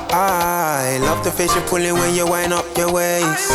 I love the face you're pulling when you wind up your waist.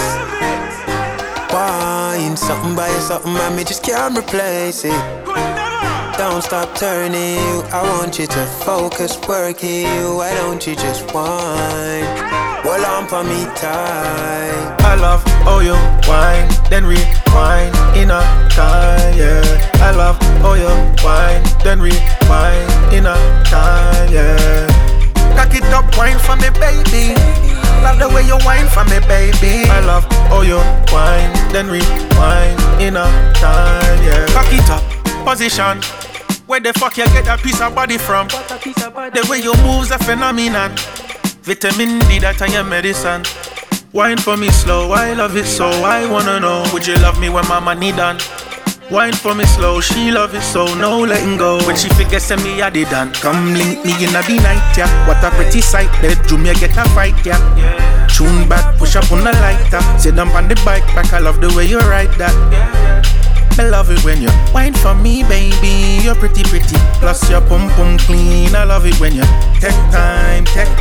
Wine something by something, and me just can't replace it. Don't stop turning you, I want you to focus, work you. Why don't you just whine? Hold on for me tight. I love how you whine, then rewind in a time, yeah. I love how you whine, then rewind in a time, yeah. Cock it up, whine for me, baby. Love the way you whine for me, baby. I love how you whine, then rewind in a time, yeah. Cock it up, position. Where the fuck you get that piece of body from? The way you move's a phenomenon. Vitamin D, that and your medicine. Wine for me slow, I love it so. I wanna know, would you love me when my money done? Wine for me slow, she love it so. No letting go. When she forget send me a did done. Come link me in the night, yeah. What a pretty sight, bedroom you get a fight, yeah. Tune back, push up on the lighter. Sit down on the bike back, I love the way you ride that. I love it when you whine for me, baby. You're pretty, plus your pum pum clean. I love it when you take time.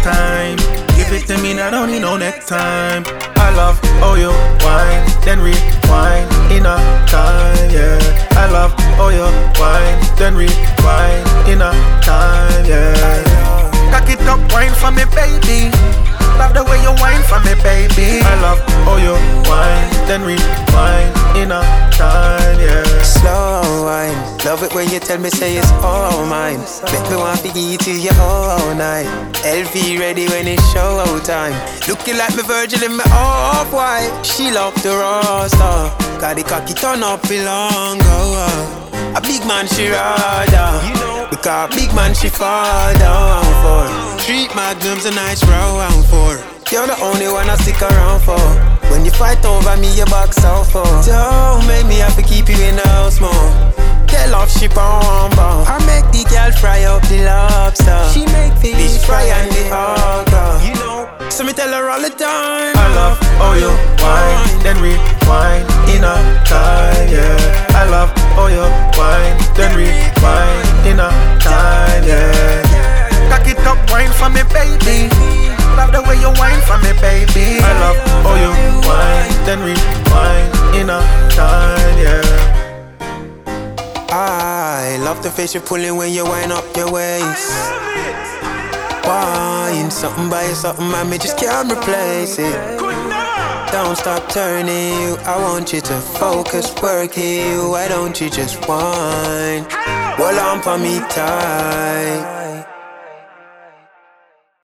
Give it to me, I don't need no next time. I love how you whine, then rewind in a time, yeah. I love how you whine, then rewind in a time, yeah. Cock it up, whine for me, baby. Love the way you whine for me, baby. I love how you whine, then rewind in a time, yeah. Slow wine, love it when you tell me say it's all mine. Make me want to give to you all night. LV ready when it's show time. Looking like me Virgil in me off-white. She love the raw stuff. Got the cocky turn up long go. A big man she rather. Because a big man she fall down for. 3 magnums a nice round for. You're the only one I stick around for. When you fight over me, you box out for. Don't make me have to keep you in the house more. Tell off she bomb. I make the girl fry up the lobster. She make fish fry and the okra. You know, so me tell her all the time. I love how you whine, then rewind in a time, yeah. I love how you whine, then rewind in a time, yeah. Cock it up, whine for me, baby. Love the way you whine for me, baby. I love how you whine, then rewind in a time, yeah. I love the face you're pulling when you wind up your waist. Wine something by something, and me just can't replace it. Don't stop turning you, I want you to focus, work you. Why don't you just whine? Hold on for me tight.